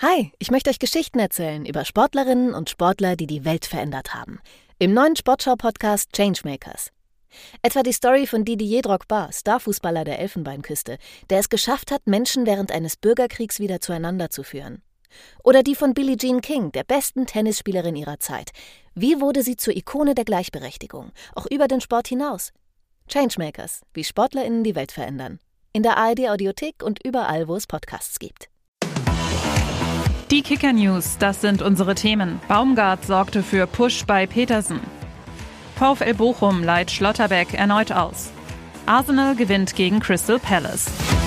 Hi, ich möchte euch Geschichten erzählen über Sportlerinnen und Sportler, die die Welt verändert haben. Im neuen Sportschau-Podcast Changemakers. Etwa die Story von Didier Drogba, Starfußballer der Elfenbeinküste, der es geschafft hat, Menschen während eines Bürgerkriegs wieder zueinander zu führen. Oder die von Billie Jean King, der besten Tennisspielerin ihrer Zeit. Wie wurde sie zur Ikone der Gleichberechtigung, auch über den Sport hinaus? Changemakers, wie SportlerInnen die Welt verändern. In der ARD-Audiothek und überall, wo es Podcasts gibt. Die Kicker-News, das sind unsere Themen. Baumgart sorgte für Push bei Petersen. VfL Bochum leiht Schlotterbeck erneut aus. Arsenal gewinnt gegen Crystal Palace.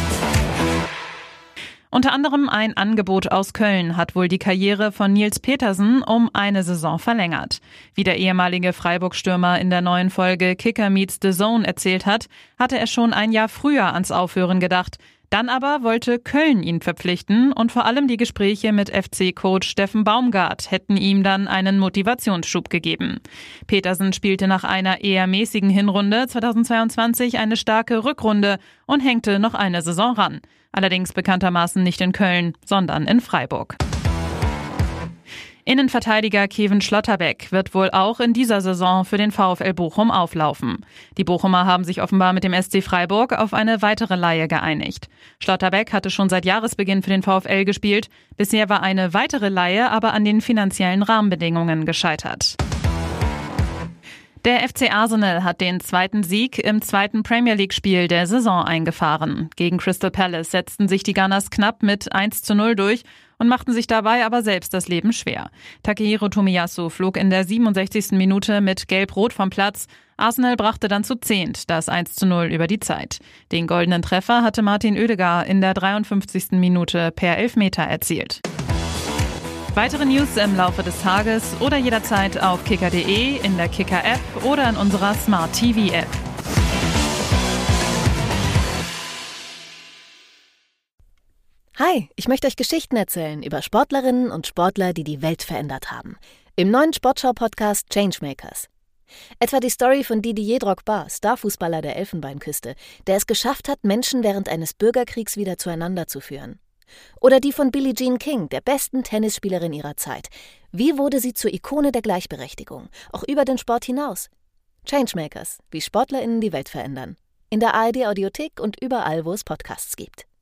Unter anderem ein Angebot aus Köln hat wohl die Karriere von Nils Petersen um eine Saison verlängert. Wie der ehemalige Freiburg-Stürmer in der neuen Folge Kicker meets the Zone erzählt hat, hatte er schon ein Jahr früher ans Aufhören gedacht. Dann aber wollte Köln ihn verpflichten und vor allem die Gespräche mit FC-Coach Steffen Baumgart hätten ihm dann einen Motivationsschub gegeben. Petersen spielte nach einer eher mäßigen Hinrunde 2022 eine starke Rückrunde und hängte noch eine Saison ran. Allerdings bekanntermaßen nicht in Köln, sondern in Freiburg. Innenverteidiger Kevin Schlotterbeck wird wohl auch in dieser Saison für den VfL Bochum auflaufen. Die Bochumer haben sich offenbar mit dem SC Freiburg auf eine weitere Leihe geeinigt. Schlotterbeck hatte schon seit Jahresbeginn für den VfL gespielt. Bisher war eine weitere Leihe aber an den finanziellen Rahmenbedingungen gescheitert. Der FC Arsenal hat den zweiten Sieg im zweiten Premier-League-Spiel der Saison eingefahren. Gegen Crystal Palace setzten sich die Gunners knapp mit 1:0 durch und machten sich dabei aber selbst das Leben schwer. Takehiro Tomiyasu flog in der 67. Minute mit Gelb-Rot vom Platz. Arsenal brachte dann zu 10 das 1:0 über die Zeit. Den goldenen Treffer hatte Martin Oedegaard in der 53. Minute per Elfmeter erzielt. Weitere News im Laufe des Tages oder jederzeit auf kicker.de, in der Kicker-App oder in unserer Smart-TV-App. Hi, ich möchte euch Geschichten erzählen über Sportlerinnen und Sportler, die die Welt verändert haben. Im neuen Sportschau-Podcast Changemakers. Etwa die Story von Didier Drogba, Starfußballer der Elfenbeinküste, der es geschafft hat, Menschen während eines Bürgerkriegs wieder zueinander zu führen. Oder die von Billie Jean King, der besten Tennisspielerin ihrer Zeit. Wie wurde sie zur Ikone der Gleichberechtigung, auch über den Sport hinaus? Changemakers, wie SportlerInnen die Welt verändern. In der ARD-Audiothek und überall, wo es Podcasts gibt.